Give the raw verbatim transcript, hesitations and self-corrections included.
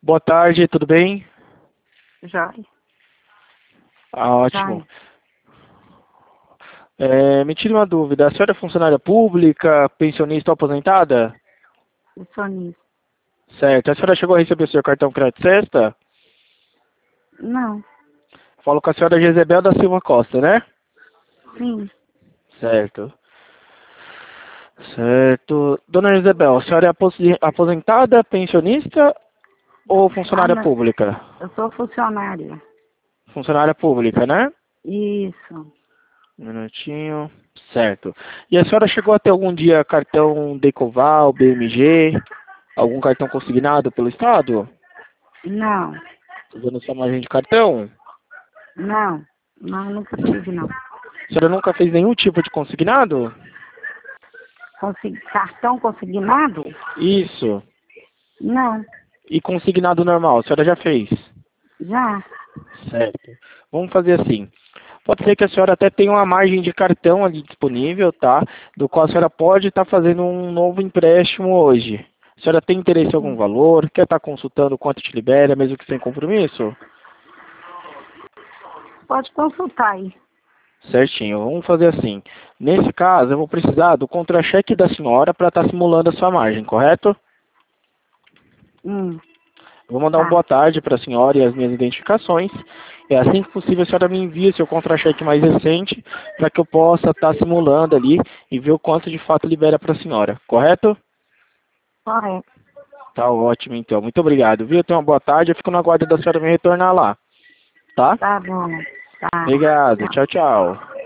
Boa tarde, tudo bem? Jóia. Ah, ótimo. É, me tire uma dúvida, a senhora é funcionária pública, pensionista ou aposentada? Pensionista. Certo. A senhora chegou a receber seu cartão crédito sexta? Não. Falo com a senhora Jezebel da Silva Costa, né? Sim. Certo. Certo. Dona Jezebel, a senhora é aposi- aposentada, pensionista ou Ah, funcionária não. pública? Eu sou funcionária. Funcionária pública, né? Isso. Um minutinho. Certo. E a senhora chegou a ter algum dia cartão Decoval, B M G, algum cartão consignado pelo Estado? Não. Usando sua margem de cartão? Não. Não, nunca tive, não. A senhora nunca fez nenhum tipo de consignado? Consegui... Cartão consignado? Isso. Não. E consignado normal, a senhora já fez? Já. Certo. Vamos fazer assim. Pode ser que a senhora até tenha uma margem de cartão ali disponível, tá? Do qual a senhora pode estar fazendo um novo empréstimo hoje. A senhora tem interesse em algum Sim. valor? Quer estar consultando quanto te libera, mesmo que sem compromisso? Pode consultar aí. Certinho. Vamos fazer assim. Nesse caso, eu vou precisar do contra-cheque da senhora para estar simulando a sua margem, correto? Hum. Vou mandar um Tá. boa tarde para a senhora e as minhas identificações. É assim que possível a senhora me envia seu contra-cheque mais recente para que eu possa estar simulando ali e ver o quanto de fato libera para a senhora, correto? Correto. Tá ótimo então. Muito obrigado, viu? Tenha uma boa tarde. Eu fico na guarda da senhora me retornar lá, tá? Tá bom. Tá. Obrigado. Tchau. Tchau, tchau.